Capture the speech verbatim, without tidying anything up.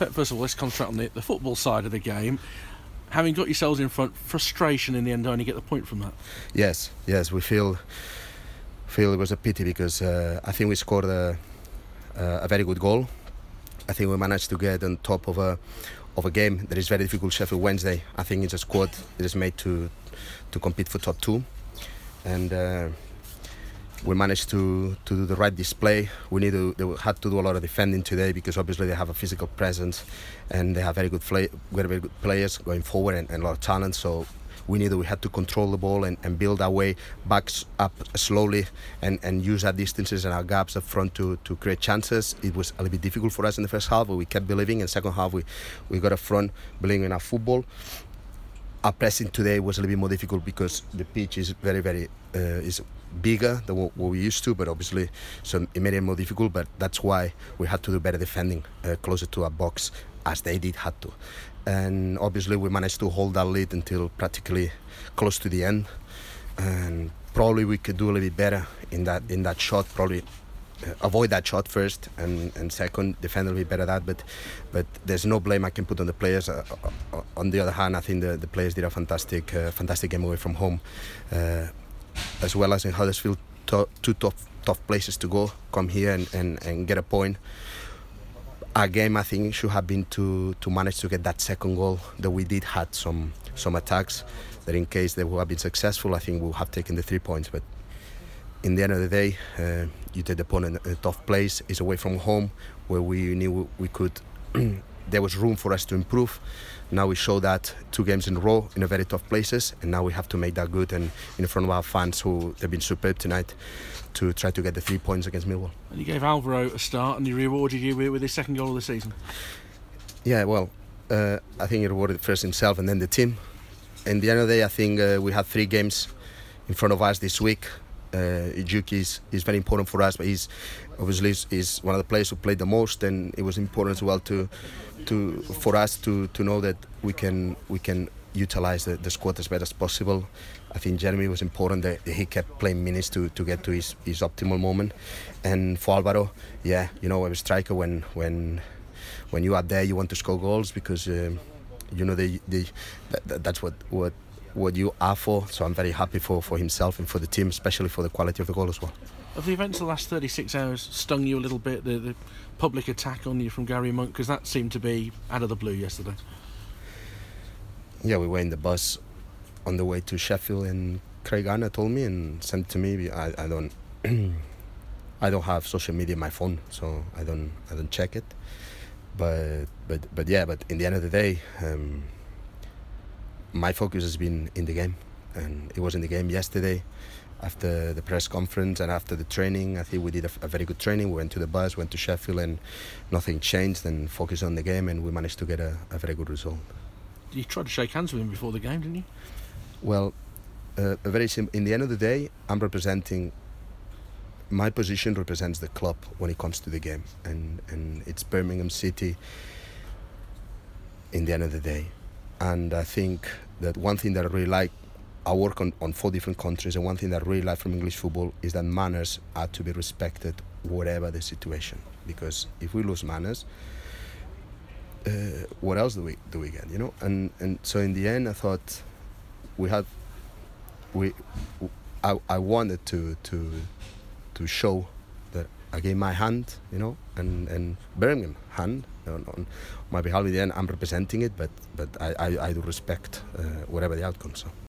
First of all, let's concentrate on the, the football side of the game. Having got yourselves in front, frustration in the end to only get the point from that. Yes, yes, we feel feel it was a pity because uh, I think we scored a, a very good goal. I think we managed to get on top of a of a game that is very difficult. Sheffield Wednesday, I think it's a squad that is made to to compete for top two, and uh, we managed to, to do the right display. We need to they had to do a lot of defending today because obviously they have a physical presence and they have very good play, very, very good players going forward and, and a lot of talent. So we knew that we had to control the ball and, and build our way back up slowly and, and use our distances and our gaps up front to, to create chances. It was a little bit difficult for us in the first half, but we kept believing. In the second half, we, we got up front believing in our football. Our pressing today was a little bit more difficult because the pitch is very, very uh, is bigger than what, what we used to, but obviously so it made it more difficult. But that's why we had to do better defending uh, closer to our box, as they did had to. And obviously we managed to hold that lead until practically close to the end. And probably we could do a little bit better in that in that shot. Probably uh, avoid that shot first, and, and second defend a little bit better that. But but there's no blame I can put on the players. Uh, uh, on the other hand, I think the, the players did a fantastic uh, fantastic game away from home, uh, as well as in Huddersfield. To, two tough tough places to go. Come here and, and, and get a point. Our game, I think, should have been to, to manage to get that second goal. That we did had some some attacks that, in case they would have been successful, I think we would have taken the three points. But in the end of the day, uh, you take the opponent in a tough place. It's away from home, where we knew we could. There was room for us to improve. Now we show that two games in a row in a very tough places, and now we have to make that good and in front of our fans, who they've been superb tonight, to try to get the three points against Millwall. And you gave Alvaro a start, and he rewarded you with, with his second goal of the season. Yeah, well, uh, I think he rewarded first himself and then the team. In the end of the day, I think uh, we have three games in front of us this week. Uh, Juki is, is very important for us, but he's obviously is, is one of the players who played the most, and it was important as well to, to for us to, to know that we can we can utilize the, the squad as best as possible. I think Jeremy was important that he kept playing minutes to, to get to his, his optimal moment, and for Alvaro, yeah, you know, as a striker, when when when you are there, you want to score goals because um, you know they, they that, that's what what. what you are for. So I'm very happy for, for himself and for the team, especially for the quality of the goal as well. Have the events of the last thirty-six hours stung you a little bit, the, the public attack on you from Gary Monk, because that seemed to be out of the blue yesterday? Yeah, we were in the bus on the way to Sheffield, and Craig Anna told me and sent it to me. I, I don't I don't have social media on my phone, so I don't I don't check it. But but but yeah, but in the end of the day, um, my focus has been in the game, and it was in the game yesterday after the press conference and after the training. I think we did a, a very good training. We went to the bus, went to Sheffield, and nothing changed, and focused on the game, and we managed to get a, a very good result. You tried to shake hands with him before the game, didn't you? Well, uh, a very sim- in the end of the day, I'm representing, my position represents the club when it comes to the game, and, and it's Birmingham City in the end of the day. And I think that one thing that I really like, I work on, on four different countries, and one thing that I really like from English football is that manners are to be respected whatever the situation. Because if we lose manners, uh, what else do we do we get, you know? And and so in the end, I thought we had, we, I I wanted to to to show that I gave my hand, you know, and, and Birmingham hand on, on my behalf. In the end, I'm representing it, but but I, I, I do respect uh, whatever the outcome. So.